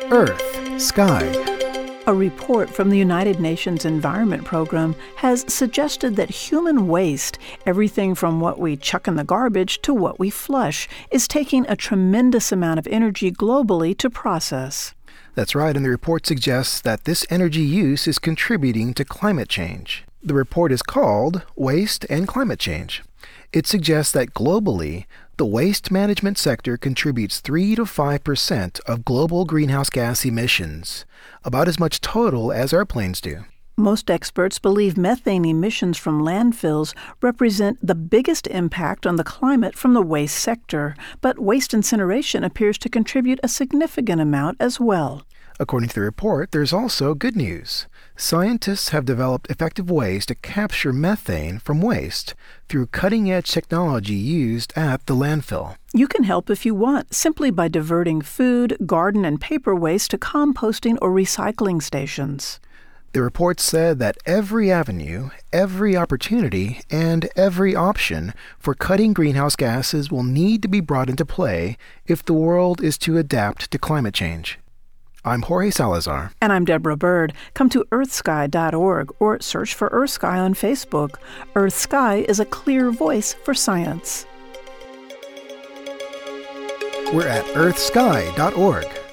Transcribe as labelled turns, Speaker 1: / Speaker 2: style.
Speaker 1: Earth, Sky.
Speaker 2: A report from the United Nations Environment Program has suggested that human waste, everything from what we chuck in the garbage to what we flush, is taking a tremendous amount of energy globally to process.
Speaker 1: That's right, and the report suggests that this energy use is contributing to climate change. The report is called Waste and Climate Change. It suggests that globally, the waste management sector contributes 3 to 5% of global greenhouse gas emissions, about as much total as airplanes do.
Speaker 2: Most experts believe methane emissions from landfills represent the biggest impact on the climate from the waste sector, but waste incineration appears to contribute a significant amount as well.
Speaker 1: According to the report, there's also good news. Scientists have developed effective ways to capture methane from waste through cutting-edge technology used at the landfill.
Speaker 2: You can help if you want, simply by diverting food, garden, and paper waste to composting or recycling stations.
Speaker 1: The report said that every avenue, every opportunity, and every option for cutting greenhouse gases will need to be brought into play if the world is to adapt to climate change. I'm Jorge Salazar.
Speaker 2: And I'm Deborah Bird. Come to earthsky.org or search for EarthSky on Facebook. EarthSky is a clear voice for science.
Speaker 1: We're at earthsky.org.